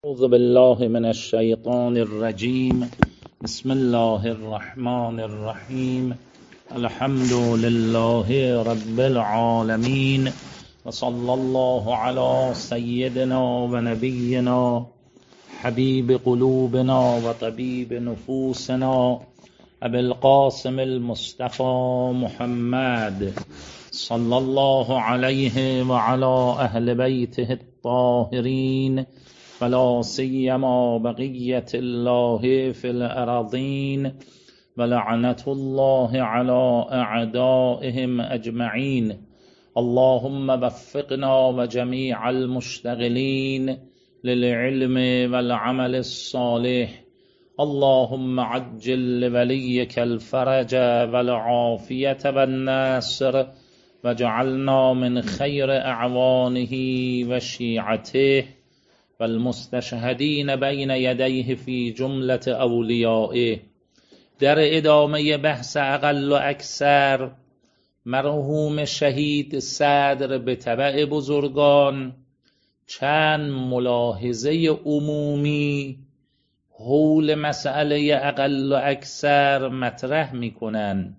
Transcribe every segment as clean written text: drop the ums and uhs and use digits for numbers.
أعوذ بالله من الشيطان الرجيم. بسم الله الرحمن الرحيم. الحمد لله رب العالمين، وصلى الله على سيدنا ونبينا حبيب قلوبنا وطبيب نفوسنا أبي القاسم المصطفى محمد صلى الله عليه وعلى أهل بيته الطاهرين، ولا سيما بقية الله في الأراضين، ولعنة الله على أعدائهم أجمعين. اللهم وفقنا وجميع المشتغلين للعلم والعمل الصالح. اللهم عجل لوليك الفرج والعافية والنصر، وجعلنا من خير أعوانه وشيعته والمستشهدين بين يديه في جملة أوليائه. در ادامه بحث اقل و اکثر، مرحوم شهید صدر به تبع بزرگان چند ملاحظه عمومی حول مسئله اقل و اکثر مطرح میکنند.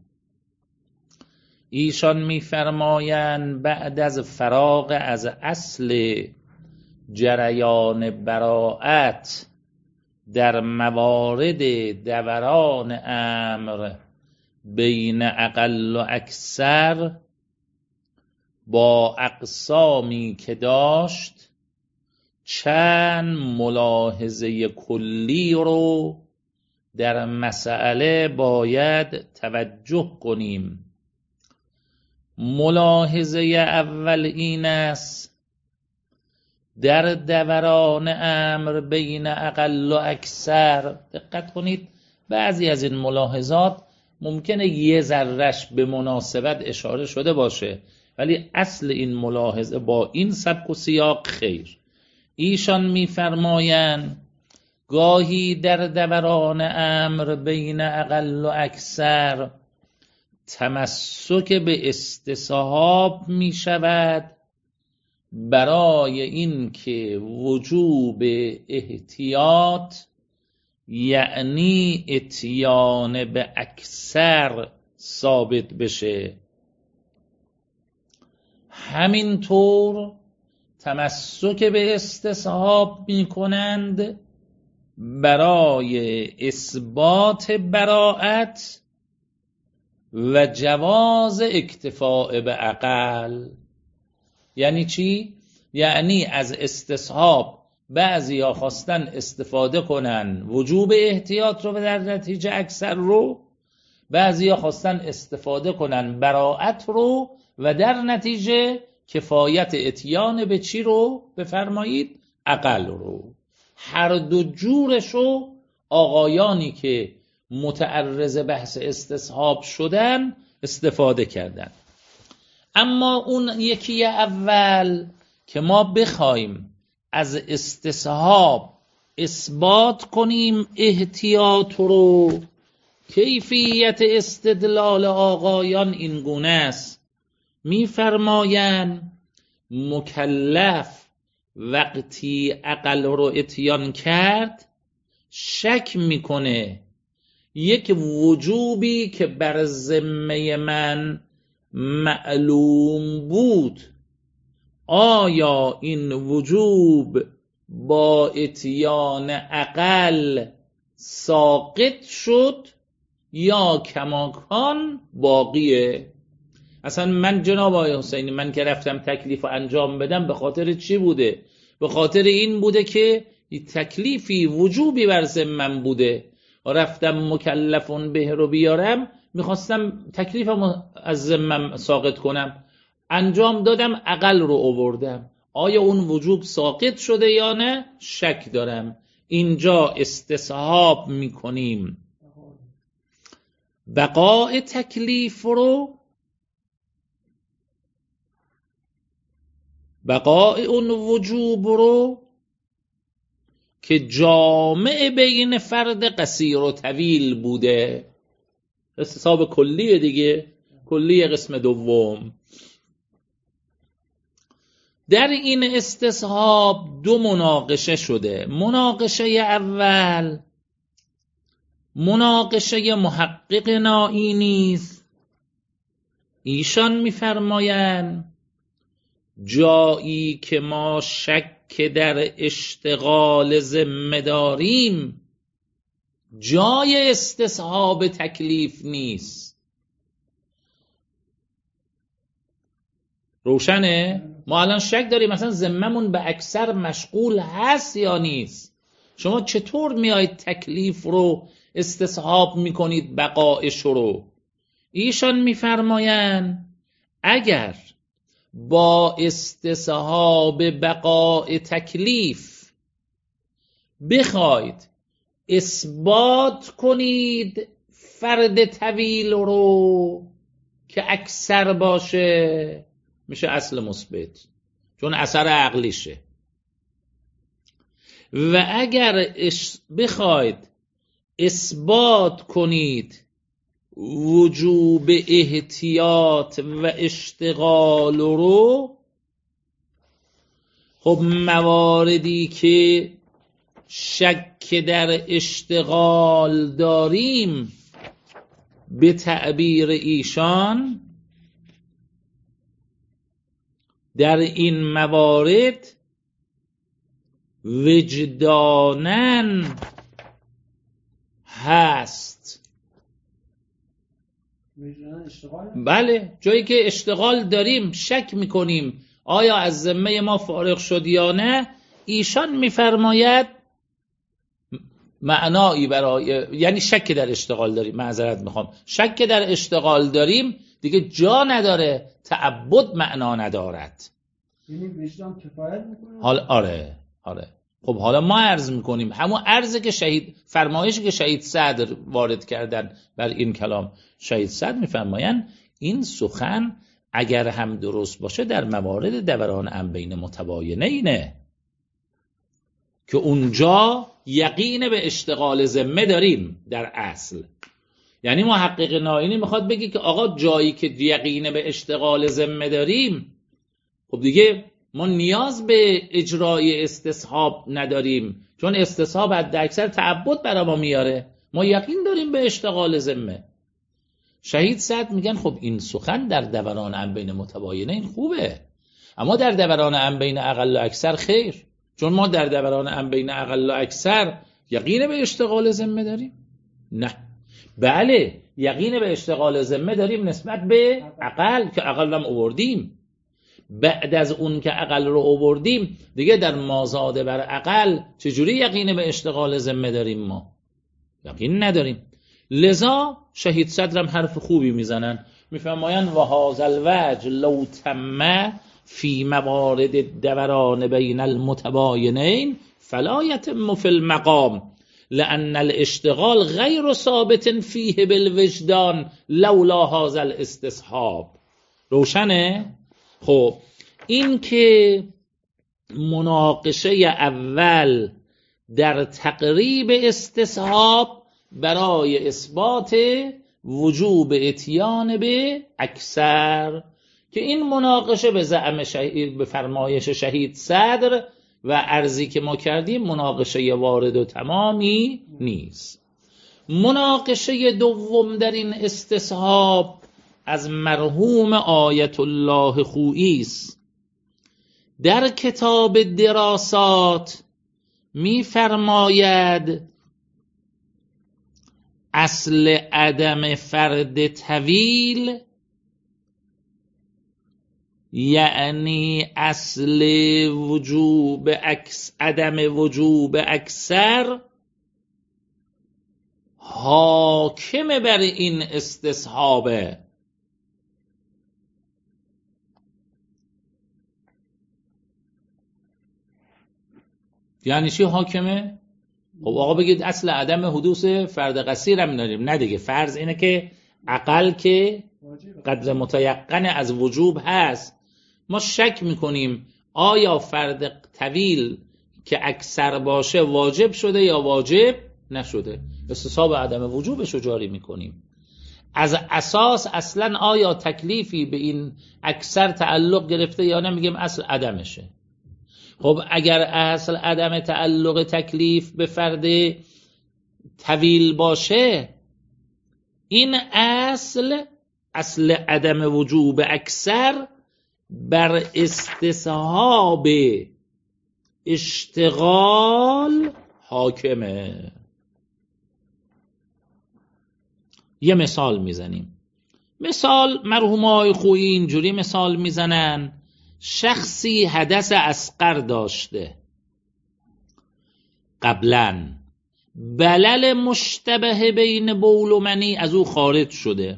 ایشان میفرمایند بعد از فراغ از اصل جریان براءت در موارد دوران امر بین اقل و اکثر با اقسامی که داشت، چند ملاحظه کلی رو در مسئله باید توجه کنیم. ملاحظه اول این است: در دوران امر بین اقل و اکثر، دقت کنید، بعضی از این ملاحظات ممکنه یه ذره‌اش به مناسبت اشاره شده باشه، ولی اصل این ملاحظه با این سبک و سیاق خیر. ایشان میفرمایند گاهی در دوران امر بین اقل و اکثر تمسک به استصحاب می شود برای این که وجوب احتیاط، یعنی اتیان به اکثر، ثابت بشه. همینطور تمسک به استصحاب می کنند برای اثبات براءت و جواز اکتفاء به اقل. یعنی چی؟ یعنی از استصحاب بعضیا خواستن استفاده کنن وجوب احتیاط رو و در نتیجه اکثر رو، بعضیا خواستن استفاده کنن براءت رو و در نتیجه کفایت اتیان به چی رو بفرمایید؟ اقل رو. هر دو جورش رو آقایانی که متعرض بحث استصحاب شدن استفاده کردن. اما اون یکی اول که ما بخوایم از استصحاب اثبات کنیم احتیاط رو، کیفیت استدلال آقایان این گونه است. میفرمایند مکلف وقتی اقل رو اتیان کرد شک میکنه یک وجوبی که بر ذمه من معلوم بود، آیا این وجوب با اتیان اقل ساقط شد یا کماکان باقیه؟ اصلا من جناب آقای حسینی، من که رفتم تکلیف انجام بدم به خاطر چی بوده؟ به خاطر این بوده که تکلیفی وجوبی بر ذمم بوده و رفتم مکلفون به رو بیارم، میخواستم تکلیفم از ذمم ساقط کنم، انجام دادم، اقل رو آوردم. آیا اون وجوب ساقط شده یا نه؟ شک دارم. اینجا استصحاب میکنیم بقاء تکلیف رو، بقاء اون وجوب رو که جامع بین فرد قصیر و طویل بوده. استصحاب کلیه دیگه، کلیه قسم دوم. در این استصحاب دو مناقشه شده. مناقشه اول مناقشه محقق نائینی است. ایشان می‌فرمایند جایی که ما شک در اشتغال ذمه داریم جای استصحاب تکلیف نیست. روشنه؟ ما الان شک داریم مثلا ذممون به اکثر مشغول هست یا نیست. شما چطور میایید تکلیف رو استصحاب میکنید بقایش رو؟ ایشان میفرمایند اگر با استصحاب بقاء تکلیف بخواید اثبات کنید فرد طویل رو که اکثر باشه، میشه اصل مثبت چون اثر عقلیشه. و اگر بخواید اثبات کنید وجوب احتیاط و اشتغال رو، خب مواردی که شک در اشتغال داریم به تعبیر ایشان در این موارد وجداناً هست. بله، جایی که اشتغال داریم شک میکنیم آیا از ذمه ما فارغ شد یا نه، ایشان میفرماید معنایی برای، یعنی شک در اشتغال داریم، معذرت میخوام، شک در اشتغال داریم دیگه جا نداره، تعبد معنا ندارد. یعنی وجدان کفایت میکنه؟ آره. خب حالا ما عرض میکنیم همون عرضه که فرمایشی که شهید صدر وارد کردن بر این کلام. شهید صدر میفرمایند این سخن اگر هم درست باشه در موارد دوران انبین متباینینه که اونجا یقین به اشتغال ذمه داریم در اصل. یعنی محقق نائینی میخواد بگی که آقا جایی که یقین به اشتغال ذمه داریم، خب دیگه ما نیاز به اجرای استصحاب نداریم، چون استصحاب حد اکثر تعبد برای ما میاره، ما یقین داریم به اشتغال ذمه. شهید صدر میگن خب این سخن در دوران انبین متباینین خوبه، اما در دوران انبین اقل و اکثر خیر، چون ما در دوران انبین اقل و اکثر یقین به اشتغال ذمه داریم. نه، بله یقین به اشتغال ذمه داریم نسبت به اقل که اقل هم آوردیم. بعد از اون که اقل رو آوردیم دیگه در مازاده بر اقل چجوری یقین به اشتغال ذمه داریم؟ ما یقین نداریم. لذا شهید صدرم حرف خوبی میزنن، میفرمایند و هذا الوجه لو تم فی موارد الدوران بین المتباینین فلا یتم فی المقام لأن الاشتغال غیر ثابت فیه بالوجدان لولا هذا الاستصحاب. روشنه؟ خب این که مناقشه اول در تقریب استصحاب برای اثبات وجوب اتیان به اکثر، که این مناقشه به زعم به فرمایش شهید صدر و عرضی که ما کردیم مناقشه وارد و تمامی نیست. مناقشه دوم در این استصحاب از مرحوم آیت الله خویی است. در کتاب دراسات می فرماید اصل عدم فرد طویل یعنی اصل وجوب عدم وجوب اکثر حاکم بر این استصحابه. یعنی چی حاکمه؟ خب آقا بگید اصل عدم حدوث فرد قصیر هم نداریم. نه دیگه، فرض اینه که اقل که قدر متیقن از وجوب هست، ما شک میکنیم آیا فرد طویل که اکثر باشه واجب شده یا واجب نشده، استصحاب عدم وجوبش رو جاری میکنیم. از اساس اصلا آیا تکلیفی به این اکثر تعلق گرفته یا نه؟ میگیم اصل عدمشه. خب اگر اصل عدم تعلق تکلیف به فرد طویل باشه، این اصل عدم وجوب اکثر بر استصحاب اشتغال حاکمه. یه مثال میزنیم. مثال مرحومای خویی اینجوری مثال میزنن: شخصی حدث اصغر داشته، قبلا بلل مشتبه بین بول و منی از او خارج شده،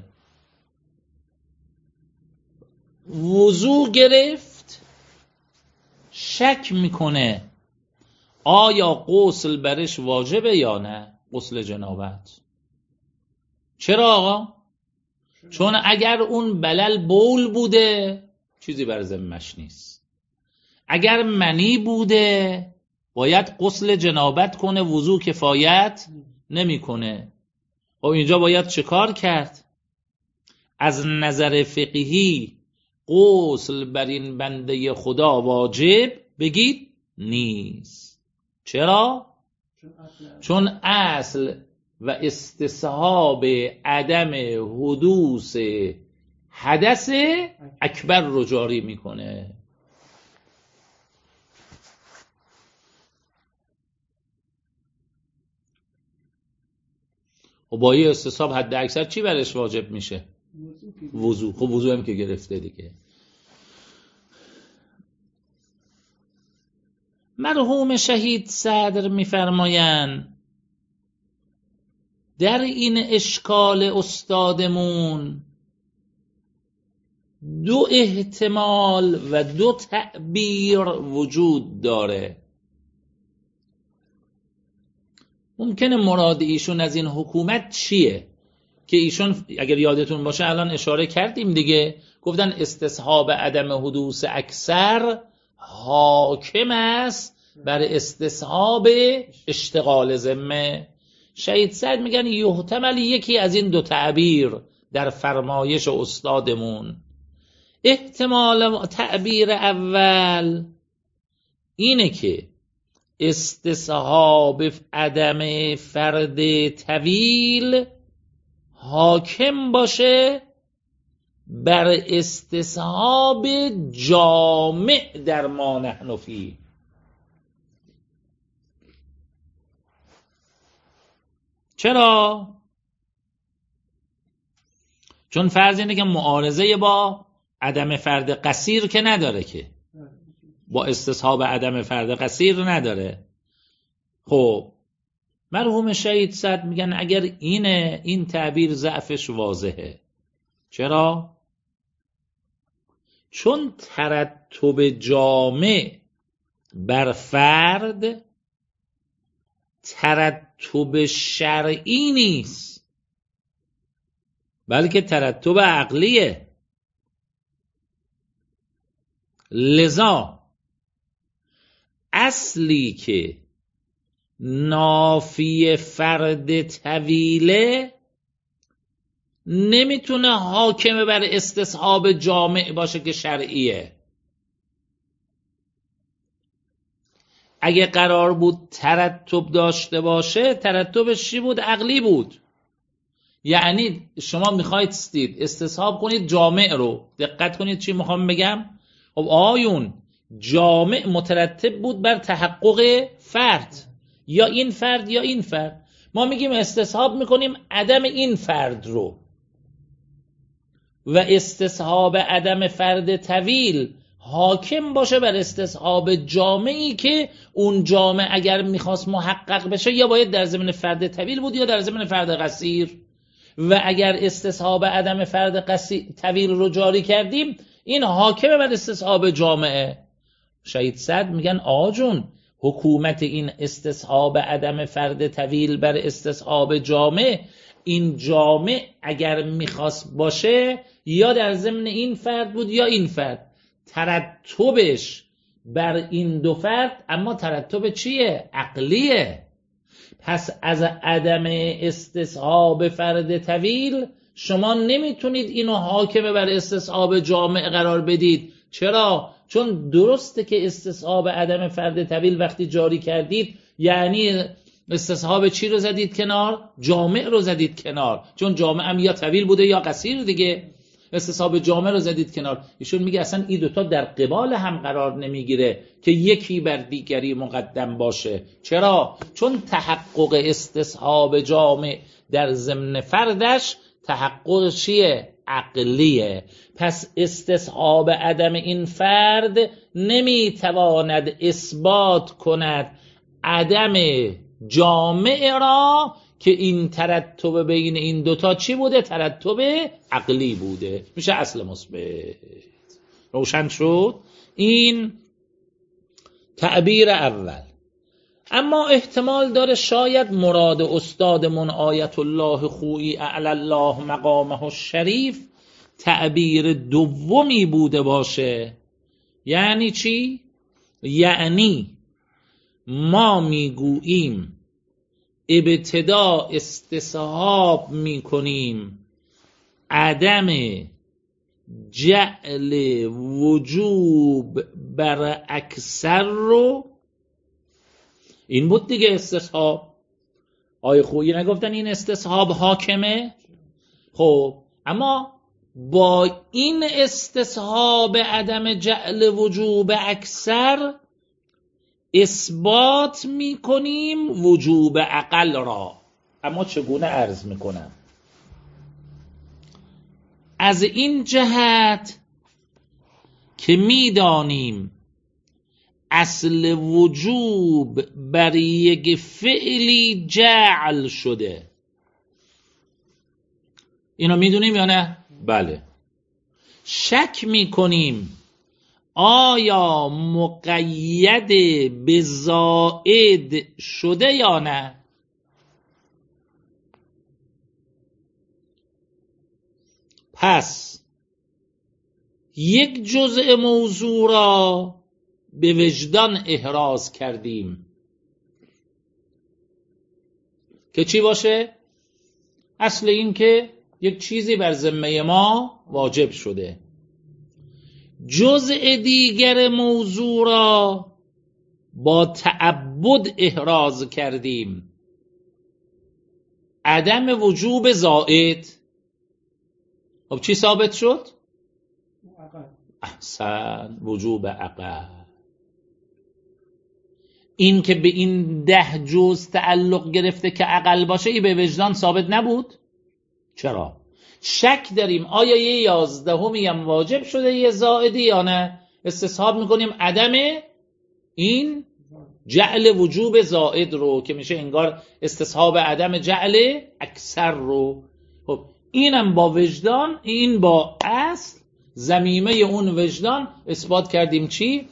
وضو گرفت، شک میکنه آیا غسل برش واجبه یا نه، غسل جنابت. چرا آقا؟ چون اگر اون بلل بول بوده چیزی بر ذمش نیست، اگر منی بوده باید غسل جنابت کنه، وضو کفایت نمیکنه. خب اینجا باید چه کار کرد؟ از نظر فقهی غسل بر این بنده خدا واجب بگید نیست. چرا؟ چون اصل و استصحاب عدم حدوث حدث اکبر رو جاری میکنه. و با یه استصحاب حد اکثر چی برش واجب میشه؟ وضو. خب وضو هم که گرفته دیگه. مرحوم شهید صدر میفرمایند در این اشکال استادمون دو احتمال و دو تعبیر وجود داره. ممکنه مراد ایشون از این حکومت چیه؟ که ایشون اگر یادتون باشه الان اشاره کردیم دیگه، گفتن استصحاب عدم حدوث اکثر حاکم است بر استصحاب اشتغال ذمه. شهید صدر میگن یحتمل یکی از این دو تعبیر در فرمایش استادمون. احتمال تعبیر اول اینه که استصحاب عدم فرد طویل حاکم باشه بر استصحاب جامع در ما نحن فیه. چرا؟ چون فرض اینه که معارضه با عدم فرد قصیر که نداره، که با استصحاب عدم فرد قصیر نداره. خب مرحوم شهید صدر میگن اگر این تعبیر ضعفش واضحه. چرا؟ چون ترتب جامع بر فرد ترتب شرعی نیست، بلکه ترتب عقلیه. لذا اصلی که نافی فرد طویله نمیتونه حاکم بر استصحاب جامع باشه که شرعیه. اگه قرار بود ترتب داشته باشه، ترتبش چی بود؟ عقلی بود. یعنی شما میخواید استصحاب کنید جامع رو. دقت کنید چی میخوام بگم. خب آیون جامع مترتب بود بر تحقق فرد، یا این فرد یا این فرد. ما میگیم استصحاب میکنیم عدم این فرد رو، و استصحاب عدم فرد طویل حاکم باشه بر استصحاب جامعی که اون جامع اگر میخواست محقق بشه یا باید در ضمن فرد طویل بود یا در ضمن فرد قصیر. و اگر استصحاب عدم فرد طویل رو جاری کردیم، این حاکم بر استصحاب جامعه. شهید صدر میگن آجون حکومت این استصحاب عدم فرد طویل بر استصحاب جامع، این جامع اگر میخواست باشه یا در ضمن این فرد بود یا این فرد، ترتبش بر این دو فرد اما ترتب چیه؟ عقلیه. پس از عدم استصحاب فرد طویل شما نمیتونید اینو حاکم بر استصحاب جامع قرار بدید. چرا؟ چون درسته که استصحاب عدم فرد طویل وقتی جاری کردید یعنی استصحاب چی رو زدید کنار؟ جامع رو زدید کنار، چون جامع هم یا طویل بوده یا قصیر دیگه. استصحاب جامع رو زدید کنار. ایشون میگه اصلا این دوتا در قبال هم قرار نمیگیره که یکی بر دیگری مقدم باشه. چرا؟ چون تحقق استصحاب جامع در ضمن فردش تحقق چیه؟ عقلیه. پس استصحاب عدم این فرد نمیتواند اثبات کند عدم جامع را که این ترتب بین این دوتا چی بوده؟ ترتب عقلی بوده، میشه اصل مثبت. روشن شد؟ این تعبیر اول. اما احتمال داره شاید مراد استادمون آیت الله خویی اعلی الله مقامه الشریف تعبیر دومی بوده باشه. یعنی چی؟ یعنی ما میگوییم ابتدا استصحاب میکنیم عدم جعل وجوب بر اکثر رو. این بود دیگه استصحاب. آیه خویی نگفتن این استصحاب حاکمه؟ خب اما با این استصحاب عدم جعل وجوب اکثر اثبات میکنیم وجوب اقل را. اما چگونه عرض میکنم؟ از این جهت که میدانیم اصل وجوب بر یک فعلی جعل شده. اینو میدونیم یا نه؟ بله. شک میکنیم آیا مقید به زائد شده یا نه؟ پس یک جزء موضوع را به وجدان احراز کردیم که چی باشه؟ اصل این که یک چیزی بر ذمه ما واجب شده. جزء دیگر موضوع را با تعبد احراز کردیم، عدم وجوب زائد. خب چی ثابت شد؟ احسن، وجوب عقل. این که به این 10 جزء تعلق گرفته که عقل باشه ای به وجدان ثابت نبود. چرا؟ شک داریم آیا یه 11 هم واجب شده یه زائدی یا نه. استصحاب میکنیم عدم این جعل وجوب زائد رو که میشه انگار استصحاب عدم جعل اکثر رو. خب اینم با وجدان، این با اصل ضمیمه اون وجدان اثبات کردیم چی؟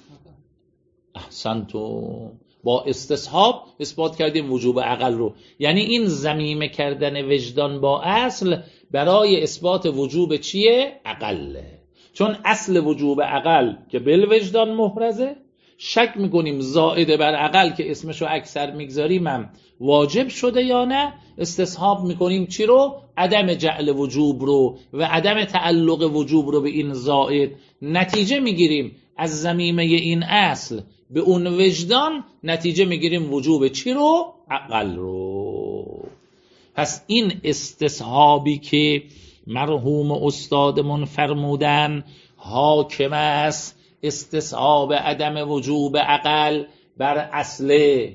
احسنتم. با استصحاب اثبات کردیم وجوب عقل رو. یعنی این ضمیمه کردن وجدان با اصل برای اثبات وجوب چیه؟ عقله. چون اصل وجوب عقل که بالوجدان محرزه، شک میکنیم زائد بر عقل که اسمشو اکثر میگذاریم هم واجب شده یا نه. استصحاب میکنیم چی رو؟ عدم جعل وجوب رو و عدم تعلق وجوب رو به این زائد. نتیجه میگیریم از ضمیمه این اصل به اون وجدان، نتیجه میگیریم وجوب چی رو؟ عقل رو. پس این استصحابی که مرحوم استادمون فرمودن حاکم است استصحاب عدم وجوب عقل بر اصل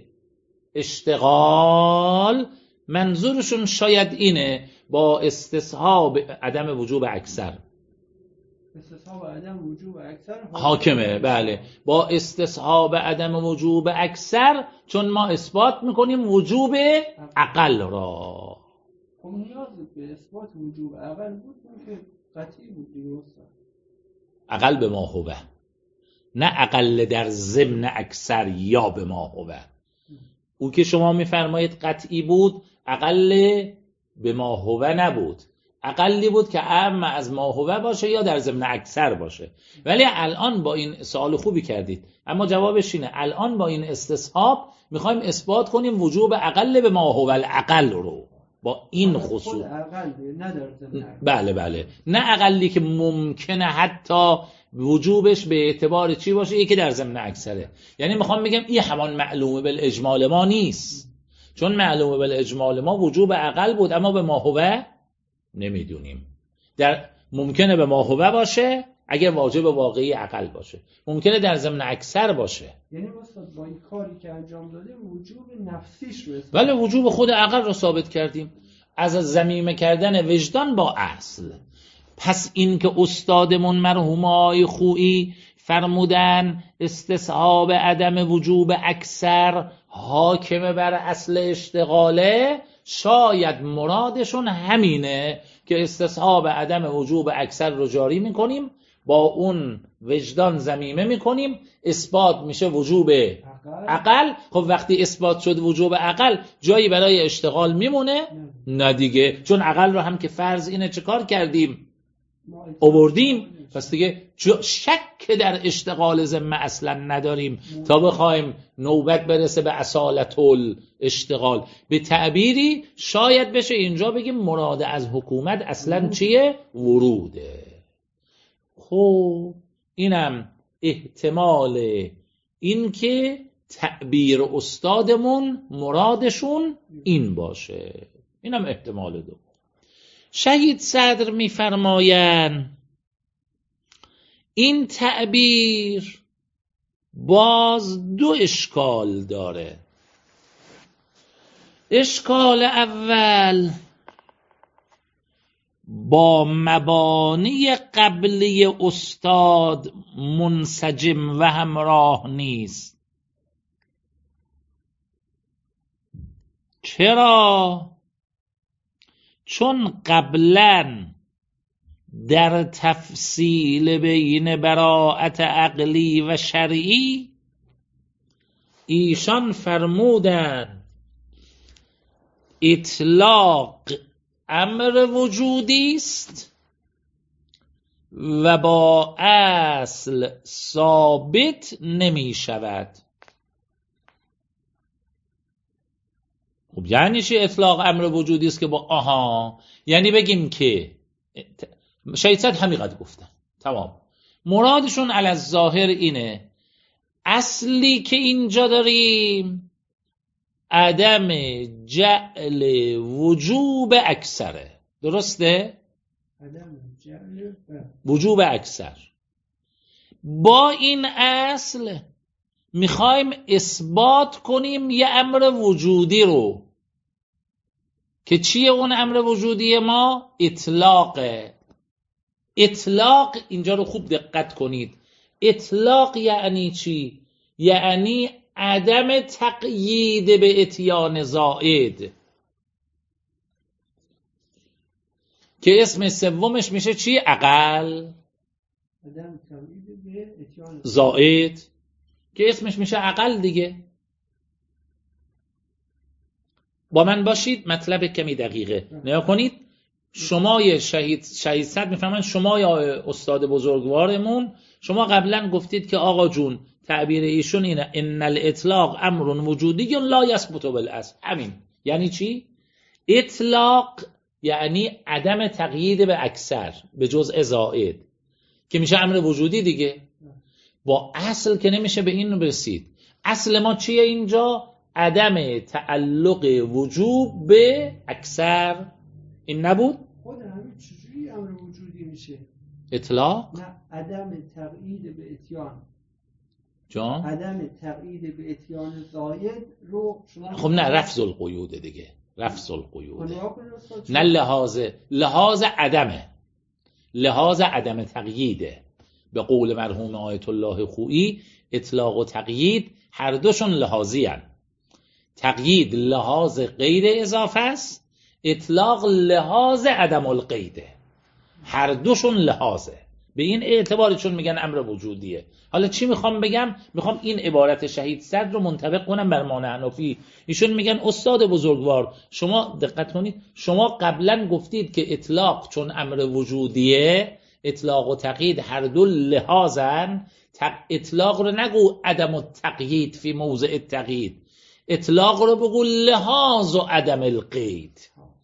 اشتغال، منظورشون شاید اینه با استصحاب عدم وجوب اکثر. استصحاب عدم وجوب اکثر حاکمه. بله، با استصحاب عدم وجوب اکثر، چون ما اثبات میکنیم وجوب عقل را. خب نیاز به اثبات وجوب عقل بود که قطعی بود دیگه. عقل به ما هوه، نه عقل در ضمن اکثر یا به ما هوه. او که شما میفرمایید قطعی بود، عقل به ما هوه نبود، عقلی بود که اما از ما هوه باشه یا در ضمن اکثر باشه. ولی الان با این سوال خوبی کردید، اما جوابش اینه الان با این استصحاب میخوایم اثبات کنیم وجوب عقل به ما هوه العقل رو. با این خود خصوص. عقل نداره ضمن عقل. بله نه اقلی که ممکنه حتی وجوبش به اعتبار چی باشه، یکی در ضمن اکثره. یعنی میخوام بگم این همان معلومه بالاجمال ما نیست، چون معلومه بالاجمال ما وجوب عقل بود، اما به ماهوه نمیدونیم. در ممکنه به ماهوه باشه اگر واجب واقعی عقل باشه، ممکنه در ضمن اکثر باشه. یعنی استاد با این کاری که انجام داده وجوب نفسیش رو ولی وجوب خود عقل رو ثابت کردیم از ضمیمه کردن وجدان با اصل. پس این که استادمون مرحوم آقای خویی فرمودن استصحاب عدم وجوب اکثر حاکم بر اصل اشتغاله، شاید مرادشون همینه که استصحاب عدم وجوب اکثر رو جاری میکنیم، با اون وجدان ضمیمه میکنیم، اثبات میشه وجوب عقل. خب وقتی اثبات شد وجوب عقل، جایی برای اشتغال میمونه؟ نه دیگه، چون عقل رو هم که فرض اینه چه کار کردیم؟ آوردیم. پس دیگه شک در اشتغال ذمه اصلا نداریم تا بخوایم نوبت برسه به اصالت الاشتغال. به تعبیری شاید بشه اینجا بگیم مراد از حکومت اصلا چیه؟ وروده. خب اینم احتمال این که تعبیر استادمون مرادشون این باشه، اینم احتمال دو. شهید صدر می‌فرمایند این تعبیر باز دو اشکال داره. اشکال اول با مبانی قبلی استاد منسجم و همراه نیست. چرا؟ چون قبلاً در تفصیل بین براءت عقلی و شرعی ایشان فرمودند اطلاق امر وجودی است و با اصل ثابت نمی شود. خب یعنی چی اطلاق امر وجودی است که با یعنی بگیم که شهید صدر همینقدر گفتن تمام. مرادشون علی الظاهر اینه اصلی که اینجا داریم عدم جعل وجوب اکثره. درسته؟ عدم جعل وجوب اکثر. با این اصل میخوایم اثبات کنیم یه امر وجودی رو که چیه اون امر وجودی ما؟ اطلاقه. اطلاق اینجا رو خوب دقت کنید. اطلاق یعنی چی؟ یعنی عدم تقیید به اتیان زائد که اسم سومش میشه چی؟ عقل. عدم تقیید به اتیان زائد که اسمش میشه عقل دیگه. با من باشید، مطلب کمی دقیقه نیا کنید. شما شهید صدر میفهمن شما یا استاد بزرگوارمون، شما قبلا گفتید که آقا جون تعبیر ایشون اینه ان الاطلاق امر وجودی لا یثبت بالاصل. همین یعنی چی؟ اطلاق یعنی عدم تقیید به اکثر به جزء زائد که میشه امر وجودی دیگه. با اصل که نمیشه به این رسید. اصل ما چیه اینجا؟ عدم تعلق وجوب به اکثر. این نبود؟ خود همین چجوری امر وجودی میشه؟ اطلاق؟ نه، عدم تقیید به اتیان. جان؟ عدم تقیید به اتیان زاید رو شما خب نه، رفض القیود دیگه. رفض القیود نه لحاظ عدمه، لحاظ عدم تقییده. به قول مرحوم آیت الله خویی اطلاق و تقیید هر دوشون لحاظی هن. تقیید لحاظ غیر اضافه است، اطلاق لحاظ عدم القیده. هر دوشون لحاظه. به این اعتباری چون میگن امر وجودیه. حالا چی میخوام بگم؟ میخوام این عبارت شهید صدر رو منطبق کنم بر ما حنفی. ایشون میگن استاد بزرگوار شما دقت کنید، شما قبلا گفتید که اطلاق چون امر وجودیه، اطلاق و تقیید هر دو لحاظن. اطلاق رو نگو عدم التقیید فی موضع التقیید، اطلاق رو بگو لحاظ و عدم القید.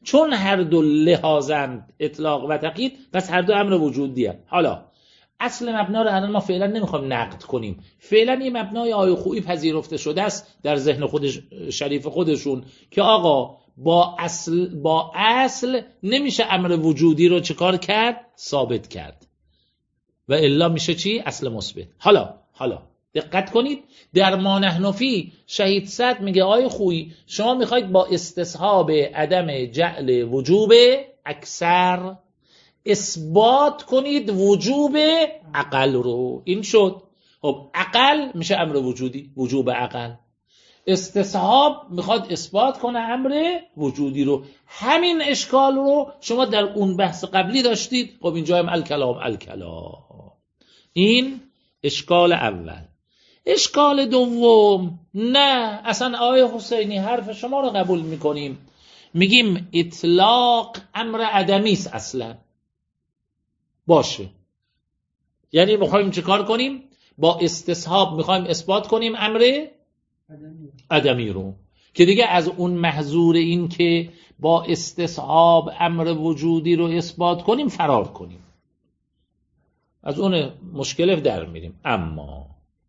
چون هر دو لحاظند اطلاق و تقیید، پس هر دو امر وجودیه. حالا اصل مبنا رو الان ما فعلا نمیخوایم نقد کنیم، فعلا این مبنای آقای خویی پذیرفته شده است در ذهن خودش شریف خودشون که آقا با اصل نمیشه امر وجودی رو چیکار کرد؟ ثابت کرد، و الا میشه چی؟ اصل مثبت. حالا دقت کنید، در ما نحن فیه شهید سعد میگه آقای خویی شما میخواید با استصحاب عدم جعل وجوب اکثر اثبات کنید وجوب عقل رو. این شد. خب عقل میشه امر وجودی، وجوب عقل. استصحاب میخواد اثبات کنه امر وجودی رو. همین اشکال رو شما در اون بحث قبلی داشتید. خب اینجا هم الکلام. این اشکال اول. اشکال دوم، نه اصلا آقای حسینی حرف شما رو قبول میکنیم، میگیم اطلاق امر عدمی است اصلا. باشه، یعنی میخوایم چه کار کنیم؟ با استصحاب میخوایم اثبات کنیم امر عدمی رو، که دیگه از اون محظور این که با استصحاب امر وجودی رو اثبات کنیم فرار کنیم، از اون مشکل در میریم. اما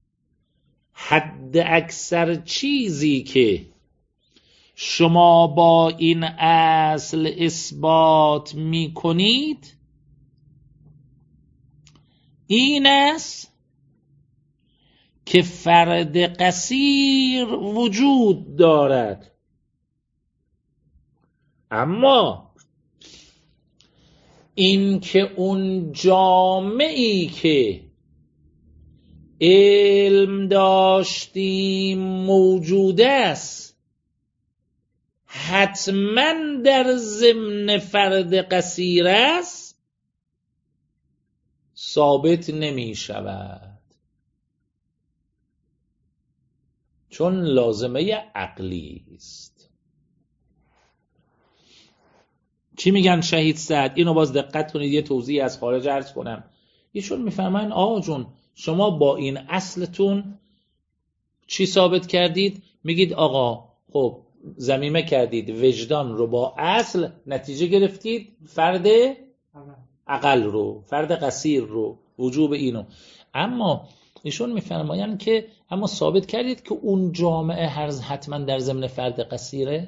حد اکثر چیزی که شما با این اصل اثبات میکنید این است که فرد قصیر وجود دارد، اما این که اون جامعی که علم داشتیم موجود است حتما در ضمن فرد قصیر است ثابت نمی شود، چون لازمه عقلی است. چی میگن شهید سعد؟ اینو باز دقت کنید، یه توضیح از خارج عرض کنم. ایشون میفرمایند آقا جون شما با این اصلتون چی ثابت کردید؟ میگید آقا خب ضمیمه کردید وجدان رو با اصل، نتیجه گرفتید فرد عقل رو، فرد قصیر رو، وجوب اینو. اما ایشون میفرمایند که اما ثابت کردید که اون جامعه حتما در ضمن فرد قصیره،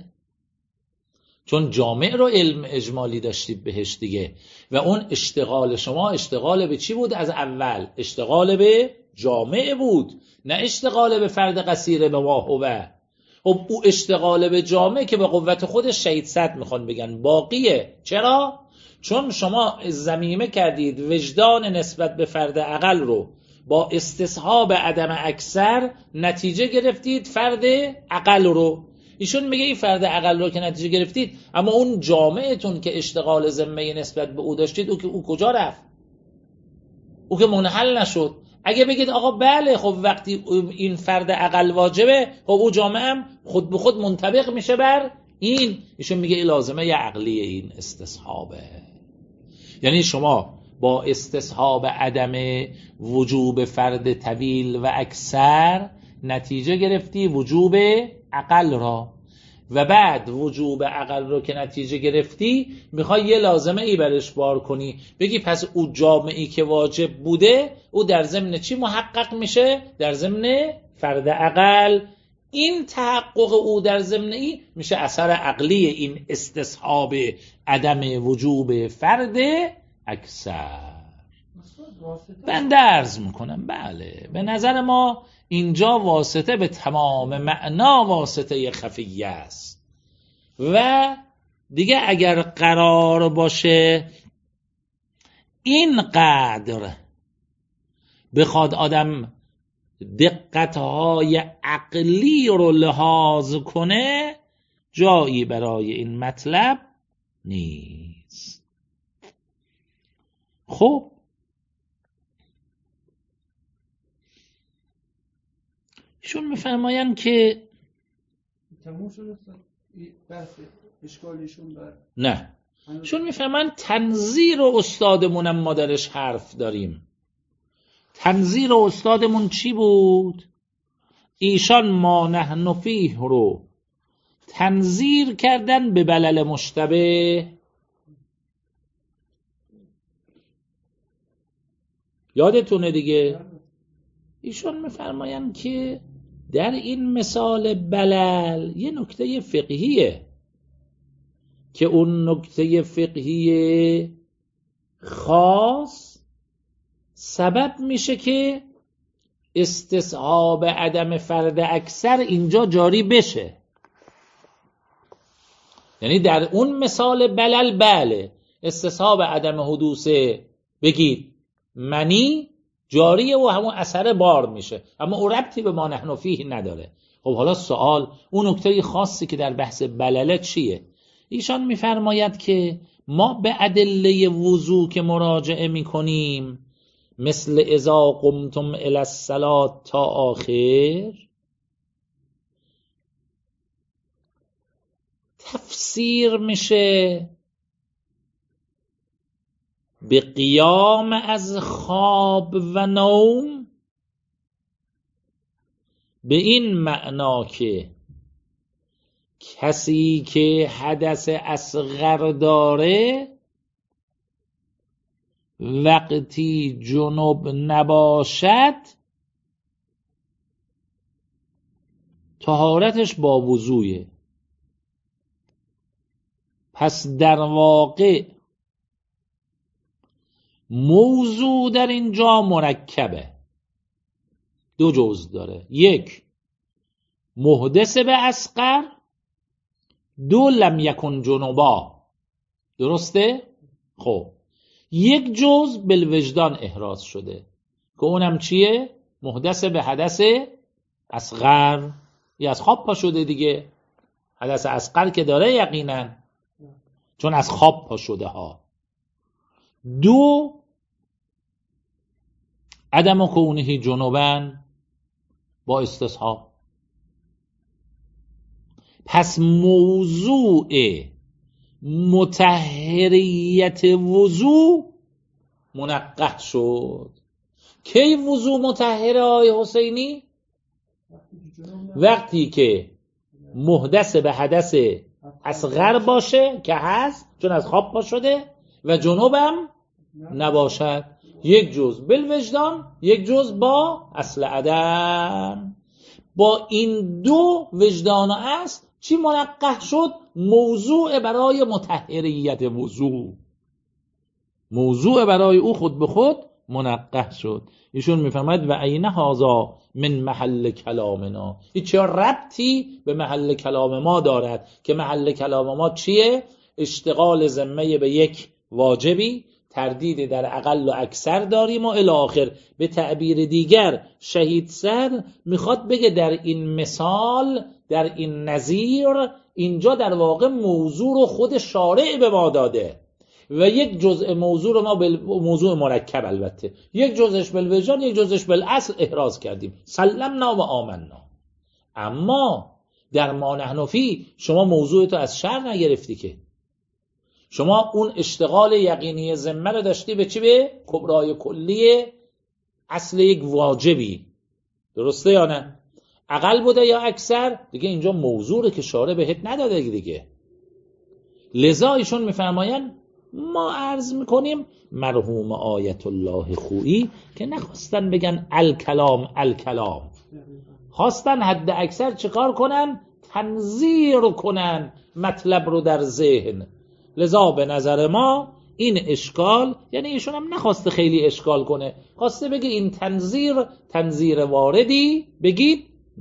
چون جامعه رو علم اجمالی داشتید بهش دیگه، و اون اشتغال شما اشتغال به چی بود از اول؟ اشتغال به جامعه بود، نه اشتغال به فرد قصیره به واهوه. خب او اشتغال به جامعه که به قوت خودش شهید سعد میخوان بگن باقیه. چرا؟ چون شما ضمیمه کردید وجدان نسبت به فرد عقل رو با استصحاب عدم اکثر، نتیجه گرفتید فرد عقل رو. ایشون میگه این فرد عقل رو که نتیجه گرفتید، اما اون جامعتون که اشتغال ذمه نسبت به او داشتید او کجا رفت؟ او که منحل نشد. اگه بگید آقا بله خب وقتی این فرد عقل واجبه، خب او جامعه هم خود به خود منطبق میشه بر این. ایشون میگه لازمه عقلی این استصحابه، یعنی شما با استصحاب عدم وجوب فرد طویل و اکثر نتیجه گرفتی وجوب عقل را، و بعد وجوب عقل رو که نتیجه گرفتی میخوای یه لازمه ای برش بار کنی، بگی پس او جامعی که واجب بوده او در ضمن چی محقق میشه؟ در ضمن فرد عقل. این تحقق او در ضمن ای میشه اثر عقلی این استصحاب عدم وجوب فرد اکثر. بنده عرض میکنم بله به نظر ما اینجا واسطه به تمام معنا واسطه خفیه است، و دیگه اگر قرار باشه اینقدر بخواد آدم دقتهای عقلی رو لحاظ کنه جایی برای این مطلب نیست. خب ایشون میفرمایند که تموم شده بحث اشکالیشون بر نه، ایشون میفرمایند تنظیر استادمونم ما درش حرف داریم. تنظیر استادمون چی بود؟ ایشان ما نحن فیه رو تنظیر کردن به بلل مشتبه. یادتونه دیگه ایشون میفرمایند که در این مثال بلل یه نکته فقهیه که اون نکته فقهی خاص سبب میشه که استصحاب عدم فرد اکثر اینجا جاری بشه. یعنی در اون مثال بلل بله استصحاب عدم حدوث بگید منی جاریه و همون اثر بار میشه، اما اون ربطی به ما نحن فیه نداره. خب حالا سوال اون نکته خاصی که در بحث بلله چیه؟ ایشان میفرماید که ما به ادله وضو که مراجعه میکنیم مثل اذا قمتم الی الصلاة تا آخر تفسیر میشه به قیام از خواب و نوم به این معنا که کسی که حدث اصغر داره وقتی جنب نباشد طهارتش با وضوئه. پس در واقع موضوع در اینجا مرکبه، دو جزء داره، یک محدث به اصغر، دو لم یکن جنبا. درسته؟ خب یک جزء بالوجدان احراز شده که اونم چیه؟ محدث به حدث اصغر، یه از خواب پا شده دیگه. حدث اصغر که داره یقینا چون از خواب پا شده ها. دو عدم کونه جنوبن با استصحاب. پس موضوع مطهریت وضو منقح شد. کی وضو مطهره آقای حسینی؟ وقتی که محدث به حدث اصغر باشه که هست چون از خواب پا شده و جنوبم نباشد. یک جزء بالوجدان، یک جزء با اصل عدم. با این دو وجدان و اصل چی منقح شد؟ موضوع برای مطهریت وضو، موضوع برای او خود به خود منقح شد. ایشون میفرماید و عین هذا من محل کلامنا، هیچ ربطی به محل کلام ما دارد که محل کلام ما چیه؟ اشتغال ذمه به یک واجبی، تردید در اقل و اکثر داریم و الی آخر. به تعبیر دیگر شهید سر میخواد بگه در این مثال، در این نظیر، اینجا در واقع موضوع رو خود شارع به ما داده و یک جزء موضوع رو ما موضوع مرکب البته یک جزءش بالوجدان یک جزءش بالاصل احراز کردیم، سلمنا و آمنا. اما در ما نحن فی شما موضوعتو از شرع نگرفتی که، شما اون اشتغال یقینی ذمه رو داشتی به چی؟ به کبرای کلی اصل یک واجبی. درسته یا نه؟ اقل بوده یا اکثر دیگه اینجا موضوعی که شارع بهت نداده دیگه. لذا ایشون میفرماین ما عرض میکنیم مرحوم آیت الله خویی که نخواستن بگن الکلام الکلام، خواستن حد اکثر چیکار کنن؟ تنظیر کنن مطلب رو در ذهن. لذا به نظر ما این اشکال، یعنی ایشون هم نخواسته خیلی اشکال کنه، خواسته بگه این تنظیر واردی بگید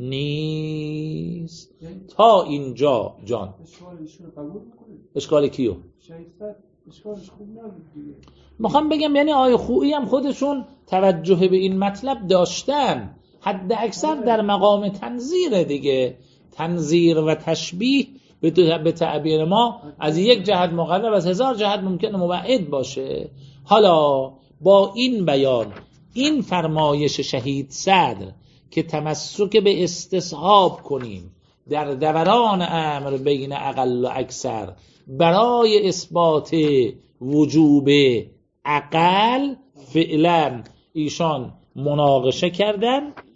نیست. تا اینجا جان اشکال کیو؟ اشکالش خوب نبود دیگه. میخوام بگم یعنی آیه خویی هم خودشون توجه به این مطلب داشتن، حد اکثر در مقام تنظیر دیگه. تنظیر و تشبیه به تعبیر ما از یک جهت مقرب، از هزار جهت ممکنه مبعد باشه. حالا با این بیان، این فرمایش شهید صدر که تمسک به استصحاب کنیم در دوران امر بین اقل و اکثر برای اثبات وجوب اقل، فعلا ایشان مناقشه کردن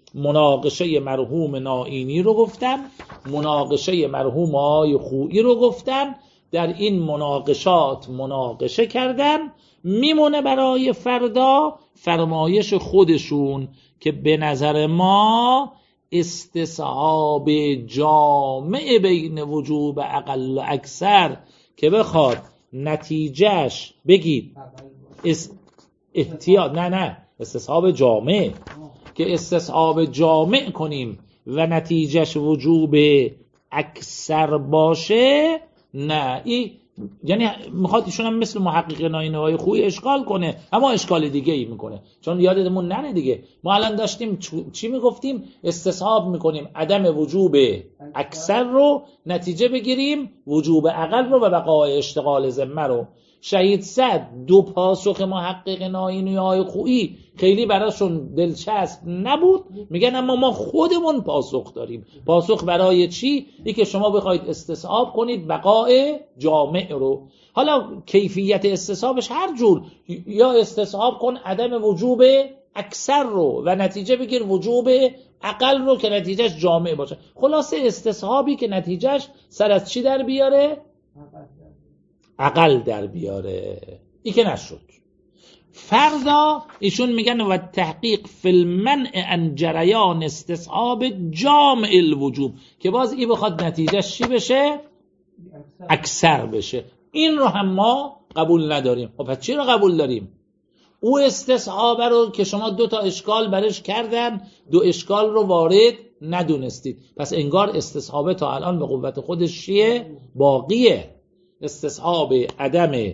مناقشه مرحوم نائینی رو گفتن، مناقشه مرحوم آقای خویی رو گفتن، در این مناقشات مناقشه کردن. میمونه برای فردا فرمایش خودشون که به نظر ما استصحاب جامع بین وجوب اقل و اکثر که بخواد نتیجهش بگید احتیاط نه استصحاب جامع که استصحاب جامع کنیم و نتیجهش وجوب اکثر باشه، نه این یعنی میخواد ایشون هم مثل محقق نائینی خویی اشکال کنه، اما اشکال دیگه ای میکنه. چون یادتمون نره دیگه ما الان داشتیم چی میگفتیم؟ استصحاب میکنیم عدم وجوب اکثر رو، نتیجه بگیریم وجوب اقل رو و بقای اشتغال ذمه رو. شهید صد دو پاسخ محقق نائینی خویی خیلی براشون دلچسب نبود، میگن اما ما خودمون پاسخ داریم. پاسخ برای چی؟ این که شما بخواید استصحاب کنید بقای جامع رو. حالا کیفیت استصحابش هر جور، یا استصحاب کن عدم وجوب اکثر رو و نتیجه بگیر وجوب اقل رو که نتیجهش جامع باشه. خلاصه استصحابی که نتیجهش سر از چی در بیاره؟ اقل در بیاره. ای که نشد. فردا ایشون میگن و تحقیق فی المنع عن جریان استصحاب جامع الوجوب، که باز ای بخواد نتیجهش چی بشه؟ اکثر بشه. این رو هم ما قبول نداریم. خب پس چی رو قبول داریم؟ او استصحاب رو که شما دو تا اشکال برش کردن، دو اشکال رو وارد ندونستید، پس انگار استصحاب تا الان به قوت خودش چیه؟ باقیه. استصحاب عدم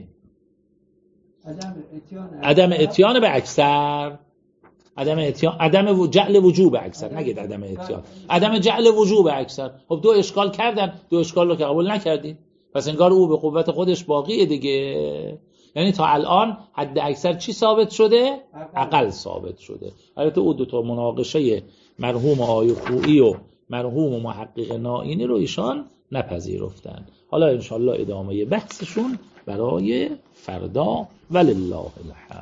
اتیان به اکثر، عدم جعل وجوب اکثر، نگید عدم اتیان، عدم جعل وجوب اکثر. خب دو اشکال کردن، دو اشکال رو که قبول نکردید، پس انگار او به قوت خودش باقیه دیگه. یعنی تا الان حد اکثر چی ثابت شده؟ اقل ثابت شده. البته او دو تا مناقشه مرحوم آقای خویی و مرحوم محقق نائینی رو ایشان نپذیرفتن. حالا انشالله ادامه بحثشون برای فردا. ولله الحمد.